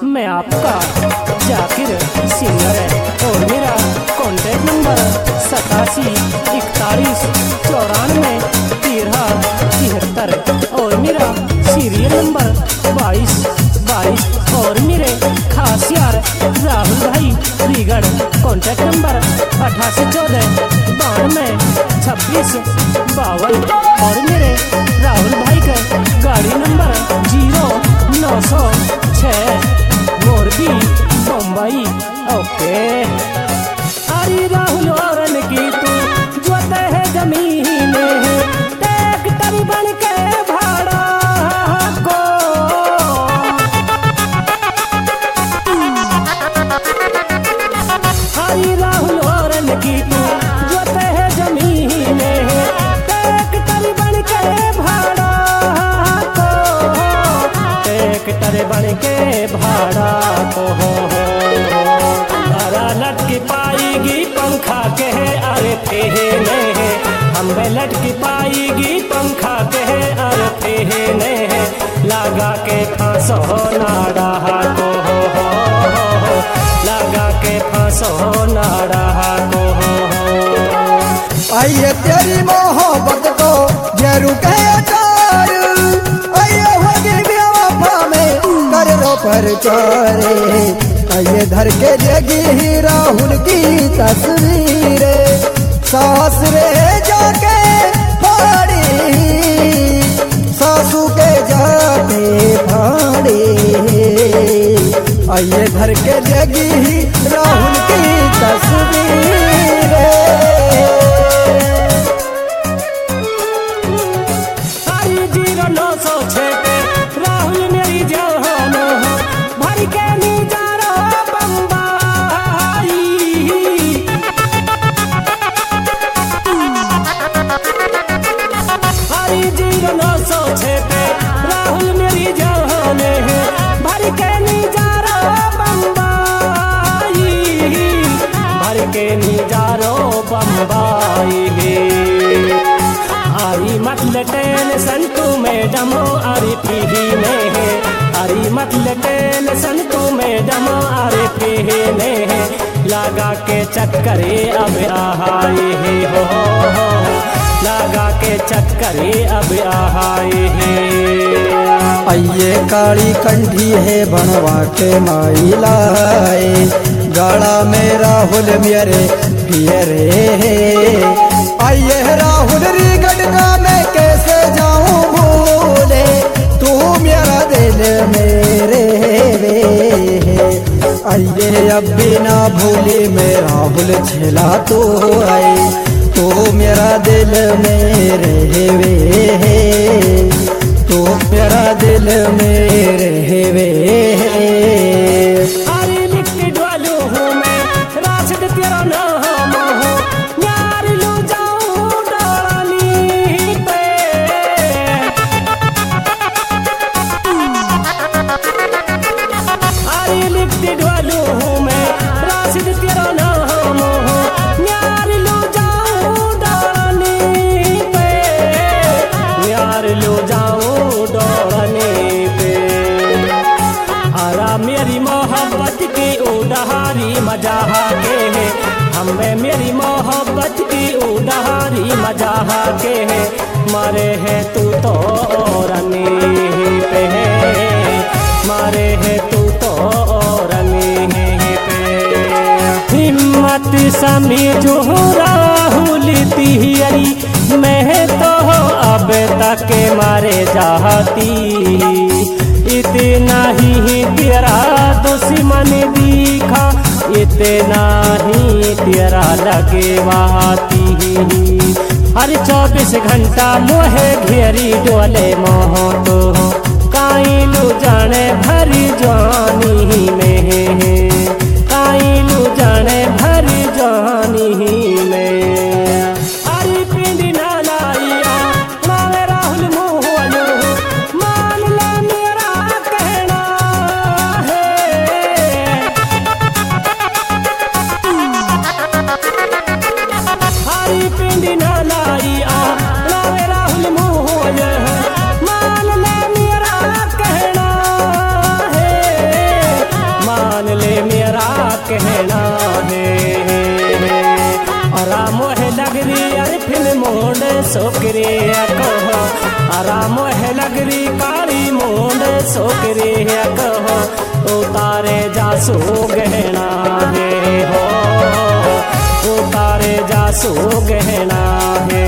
मैं आपका जाकिर सिंगर है और मेरा कॉन्टैक्ट नंबर 8741941373 और मेरा सीरियल नंबर 2222 और मेरे खास यार राहुल भाई रीगढ़ कॉन्टैक्ट नंबर 8814922652 और मेरे राहुल भाई का गाड़ी नंबर 0906 मोरबी मुंबई। ओके अरे राहुल और की तू जोते है जमीन ट्रैक्टर बन के भाड़ा को हरी राहुल और की तू जोते है जमीन ट्रैक्टर बन के भाड़ा को ट्रैक्टर बन के भाड़ा को हरा लटकी पाएगी पंखा के है अरे फेहने हम लटकी पाएगी पंखा के है अरे फेहने लगा के फांसो नाड़ा को लगा के फांसो नाड़ा को। आइए तेरी मोहब्बत को जरूर कहकार आइए होगी बेवफा में कर रो परचारे आइए धर के जगी ही राहुल की तस्वीर सास रे जाके फाड़ी सासू के जाके फाड़ी आइए धर के जगी ही राहुल की तस्वीर। हरी 0906 राहुल मेरी जान भर के निजारा बम्बई हरी 0906 राहुल मेरी जान भर के निजारा बम्बई भर के निजारो बम्बई आरी मत टेंशन तू मैडम अरे पीही में है अरे मत टेंशन तू मैडम अरे पीही में है लगा के चक्करे अब आहाए हो लगा के चक्करे अब आहाए आइए काली कंठी है बनवा के माई लाए गाड़ा में राहुल मेरे पियरे आइए राहुल रीगढ़ का मैं कैसे जाऊं भूले तू मेरा दिल मेरे आइए अब बिना भूले मैं राहुल झेला तो आए तू मेरा दिल मेरे वे तू मेरा दिल मेरे वे अरे लिखती डालू हूँ मैं राशिद तेरा नाम हो यार लू जाऊँ डाली पे अरे लिखती डालू हूँ मैं राशिद तेरा नाम हो यार लू जाऊँ डाली पे यार लू जाऊँ डाली पे हरा मेरी मोहब्बत की उड़ारी मजाह के है हमें मेरी मोहब्बत की उड़ारी मजाह के है मारे है तू तो रनी पे है मारे है तू तो रनी पे हिम्मत समझो राहुल तिहरी मैं तो अब तक मारे जाती इतना ही तेरा दुश्मन दिखा इतना ही तेरा लगवाती हर 24 घंटा मोहे घेरी डोले मोह तो काइलू जाने भरी जानी में काइलू जाने भरी जानी में अरे पिंड ना लाइया मावे राहुल मोहनो मान ले मेरा कहना है हरी पिंड ना लाइया मावे राहुल मोहनो मान ले मेरा कहना है सोकरे कहो आराम है लगरी काली मूंद सोकरे कहो उतारे जासू गहना है हो उतारे जासू गहना है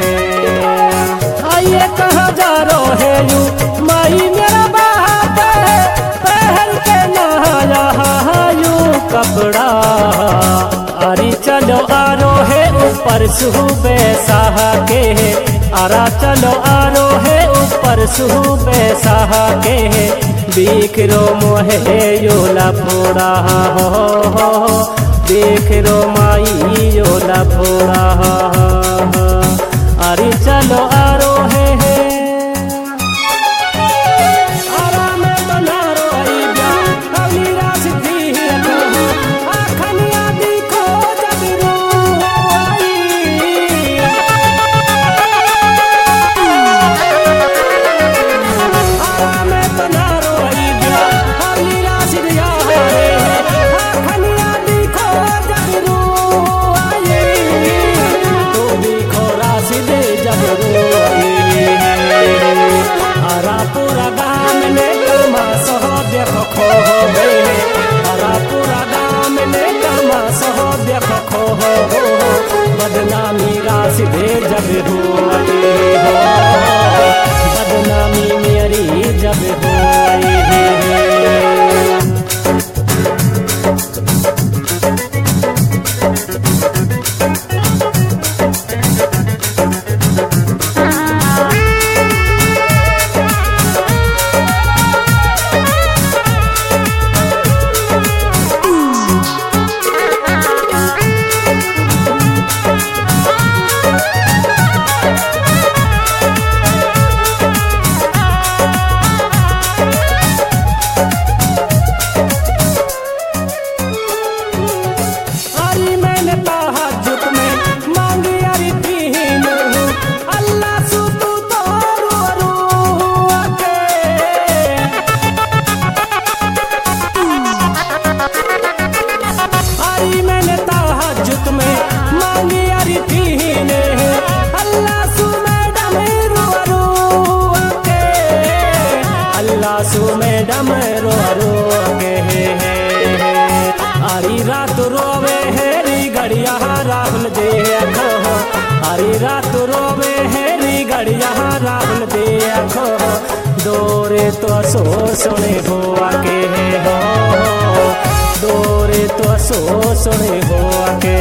आइए कहा जा रो है यू माई मेरा बात पहन के नहाया यू कपड़ा अरे चलो आरो है ऊपर सुबह साह के आरा चलो आरो है ऊपर सुबह साह के बिखरो मोहे योला फोड़ा हो देख रो माई योला फोड़ा अरे चलो आरो है आरा में बनारो आई जा अली राज दी आखनिया दिखो जब रो आई आरा में बनारो आई जा अली राज दिया आखनिया दिखो जब रो आई तो दिखो राज दे जब रो आई आरा पूरा गाम ने कमा सह देखो खो गए आरा पूरा गाम ने कमा सह देखो खो बदनामी राशि दे जब हुई हो बदनामी मेरी जब हुई अरे मैंने तहज्जुद में मांगी अरे दीन अल्लाह सु तू तो रो के अरे मैंने तहज्जुद में मांगी अरे दीन अल्लाह सु मैडम रो के अल्लाह सु मैडम रो के आरी रात रोवे हेरी गड़िया राहुल देखो आरी रात रोवे हेरी गड़िया राहुल देखो दौरे तो सो सुने हो आके हो दौरे तो सो सुने हो आके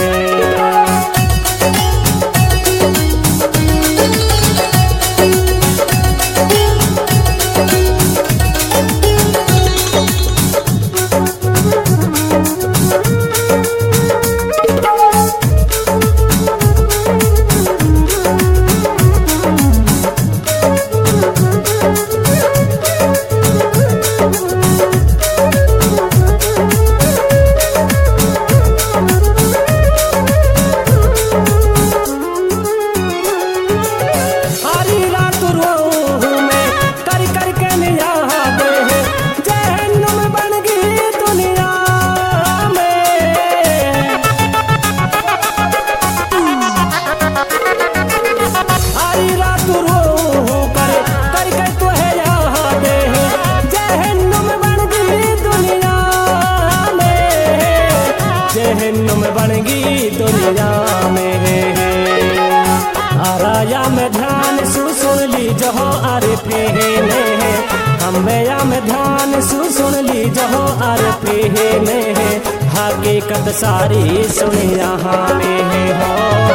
जहन्नुम बन गई दुनिया में आराया में ध्यान सुन ली जहो अरे प्रेने हमें में ध्यान सुन ली जहो अरे प्रेने हकीकत सारी सुनी यहाँ में हो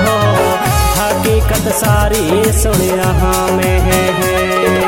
हकीकत सारी सुनी यहाँ में है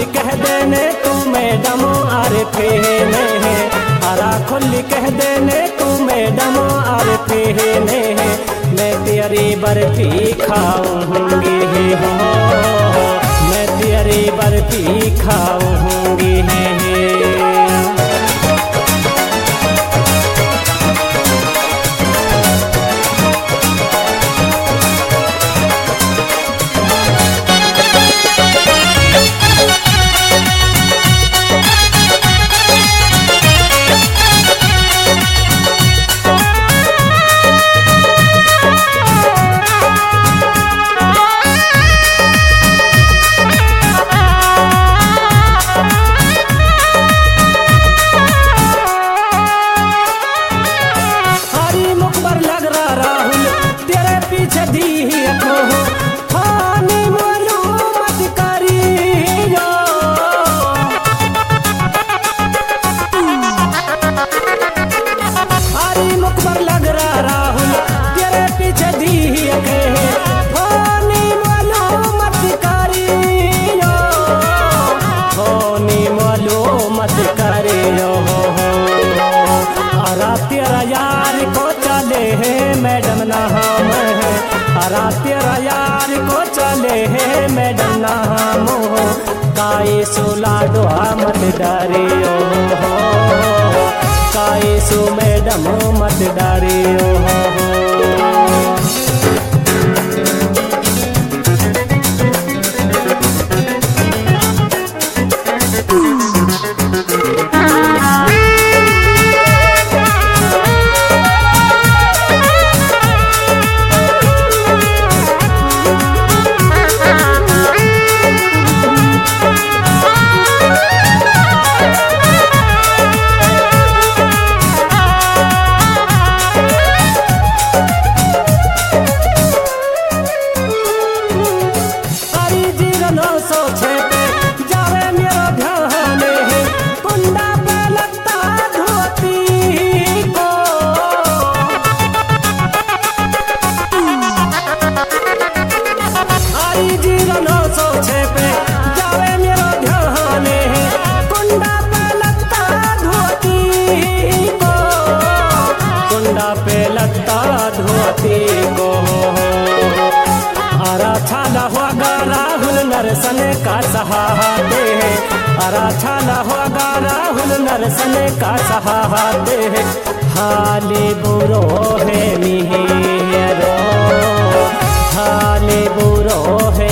खुली कह देने तू मैडम आरे फेने है, हरा खुली कह देने तू मैडम आरे फेने है, मैं तेरी बर्फी खाऊंगी हो, मैं तेरी बर्फी खाऊंगी। तेरा यार को चले है मैडम नाम है, हरा तेरा यार को चले है मैडम नाम हो, काए सोला डोहा मत डरियो हो, काए सो मैडम मत डरियो हो। पे लगता धोती को हरा छाला होगा राहुल नरसन का सहाते है, हरा छाला होगा राहुल नरसन का सहाते है, हाली बुरो है मिहिरो, हाली बुरो है